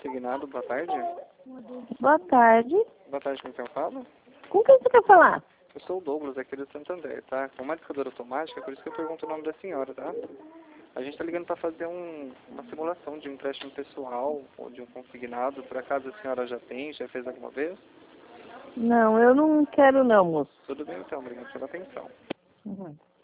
consignado, boa tarde. Boa tarde. Boa tarde, com quem eu falo? Com quem você quer falar? Eu sou o Douglas, aqui do Santander, tá? Com uma discadora automática, por isso que eu pergunto o nome da senhora, tá? A gente tá ligando para fazer uma simulação de um empréstimo pessoal ou de um consignado. Por acaso a senhora já tem, já fez alguma vez? Não, eu não quero não, moço. Tudo bem então, obrigado pela atenção. Uhum.